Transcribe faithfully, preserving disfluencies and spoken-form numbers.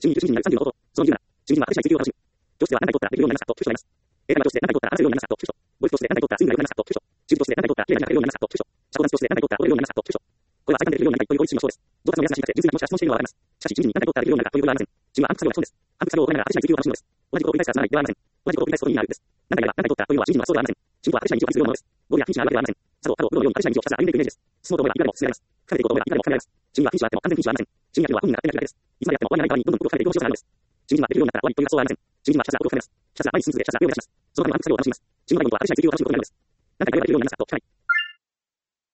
衆議院にいる衆議院になるさんじゅうの方法、その理由なら、衆議院は私立追及を楽しむ。教室では何回取ったらできるようになりましたと、抽象あります。英会話教室で何回取ったら話せるようになりましたと、抽象。ボイス教室で何回取ったらスイングが良くなりましたと、抽象。中部教室で何回取ったら綺麗になれるようになりましたと、抽象。社交ダンス教室で何回取ったら踊れるようになりましたと、抽象。これは最短でできるようになりたいというご自身のそうです。上達の目安なしにかけ、純粋な気持ちが質問しているのはわかります。しかし、衆議院に何回取ったらできるようになるかということはありません。衆議院は反復作業がそうです。反復作業を行いながら私立追及を楽しむのです。同じことを繰り返すからならないではありません。同じことを繰り返すことになるです。何回やれば何回取ったというのは衆議院のはそうではありません。衆議院は私立に日をするようなものです。ゴールやフィニッシュがあるわけではありません。佐藤、太郎、プロのように私立に日をひたすら歩んでいくイメージです。進もうと思えばいくらでも進められます。深めていこうと思えばいくらでも深められます。衆議院はフィニッシュはあっても完全フィニッシュはありません。衆議院は本人が勝手にやるだけです。いつまでやっても終わりがない側にどんどん僕を深めていく必要があるのです。衆議院はできるようになったら終わりという発想はありません。衆議院はひたすらことを深めます。ひたすら前に進む続け、ひたすら上を目指します。そのための反復作業を楽しみます。衆議院は言語は私立に追及を楽しむことになるのです。何回やればできるようになりますかと聞かない。